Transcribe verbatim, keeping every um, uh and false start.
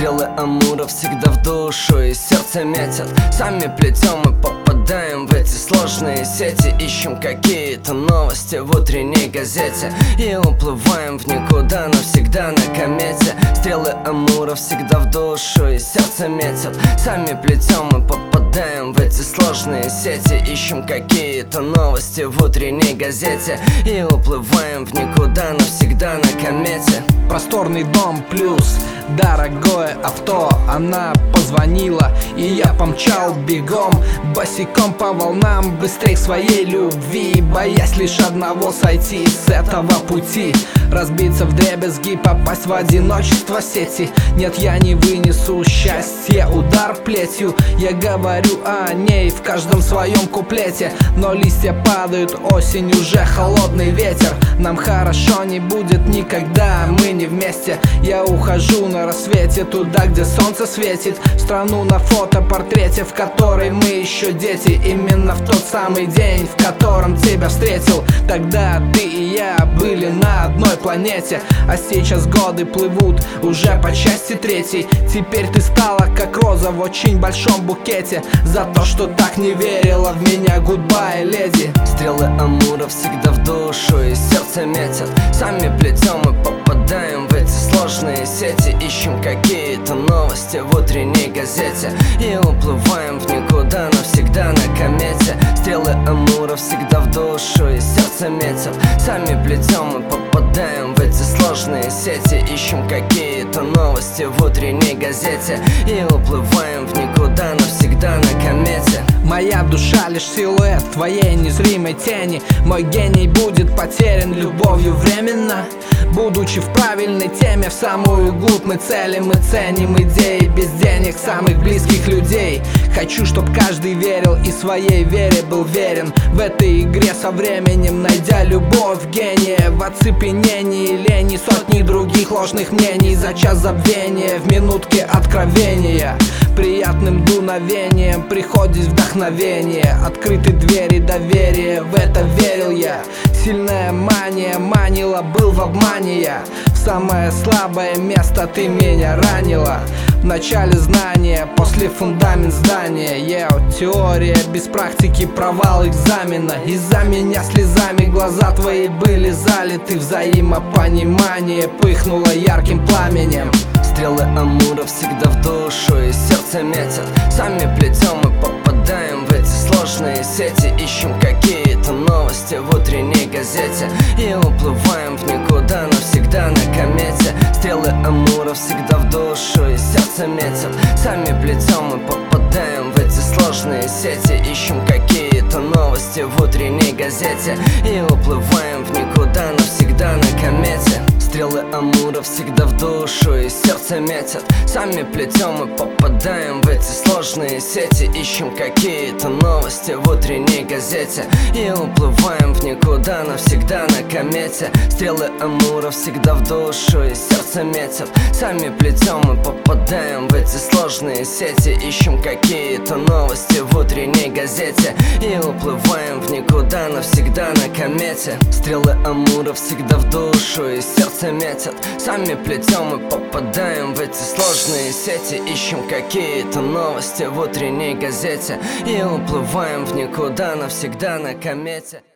Стрелы Амура всегда в душу и сердце метят. Сами плетем и попадаем в эти сложные сети. Ищем какие-то новости в утренней газете и уплываем в никуда навсегда на комете. Стрелы Амура всегда в душу и сердце метят. Сами плетем и попадаем в эти сложные сети. Ищем какие-то новости в утренней газете и уплываем в никуда навсегда на комете. Просторный дом плюс дорогое авто. Она позвонила, и я помчал бегом, босиком по волнам, быстрей к своей любви, боясь лишь одного: сойти с этого пути, разбиться вдребезги, попасть в одиночество сети. Нет, я не вынесу счастье, удар плетью. Я говорю о ней в каждом своем куплете. Но листья падают, осень, уже холодный ветер. Нам хорошо не будет никогда, мы не вместе. Я ухожу на рассвете туда, где солнце светит, в страну на фотопортрете, в которой мы еще дети. Именно в тот самый день, в котором тебя встретил. Тогда ты и я были на одной планете, а сейчас годы плывут уже по части третьей. Теперь ты стала как роза в очень большом букете. За то, что так не верила в меня, гудбай, леди. Стрелы Амура всегда в душу и сердце метят. Сами плетем и попадаем в эти сложные сети. Ищем какие-то новости в утренней газете и уплываем в никуда навсегда на комете. Стрелы Амура всегда в душу и сердце метят. Сами плетем и попадаем в эти сложные сети. Ищем какие-то новости в утренней газете и уплываем в никуда навсегда на комете. Моя душа лишь силуэт твоей незримой тени. Мой гений будет потерян любовью временно. Будучи в правильной теме, в самую глубь мы целим и ценим идеи без денег самых близких людей. Хочу, чтоб каждый верил и своей вере был верен. В этой игре со временем, найдя любовь гения, в оцепенении лени сотни других ложных мнений. За час забвения, в минутке откровения, приятным дуновением приходит вдохновение. Открыты двери доверия, в это верил я. Сильная мания манила, был в обмане я. В самое слабое место ты меня ранила. В начале знания, после фундамент здания. Ео, теория без практики, провал экзамена. Из-за меня слезами глаза твои были залиты. Взаимопонимание пыхнуло ярким пламенем. Стрелы Амура всегда в душу и сердце метят. Сами плетем и попадаем в эти сложные сети. Ищем какие-то новости в утренней газете и уплываем в никуда навсегда на комете. Стрелы Амура всегда в душу и сердце метят. Сами плетем и попадаем в эти сложные сети. Ищем какие-то новости в утренней газете и уплываем в никуда навсегда на комете. Стрелы Амура всегда в душу и сердце метят. Сами плетем и попадаем в эти сложные сети. Ищем какие-то новости в утренней газете и уплываем в никуда навсегда на комете. Стрелы Амура всегда в душу и сердце метят. Сами плетем и попадаем в эти сложные сети. Ищем какие-то новости в утренней газете и уплываем в никуда навсегда на комете. Стрелы Амура всегда в душу и сердце метят. Сами плетем и попадаем в эти сложные сети. Ищем какие-то новости в утренней газете и уплываем в никуда навсегда на комете.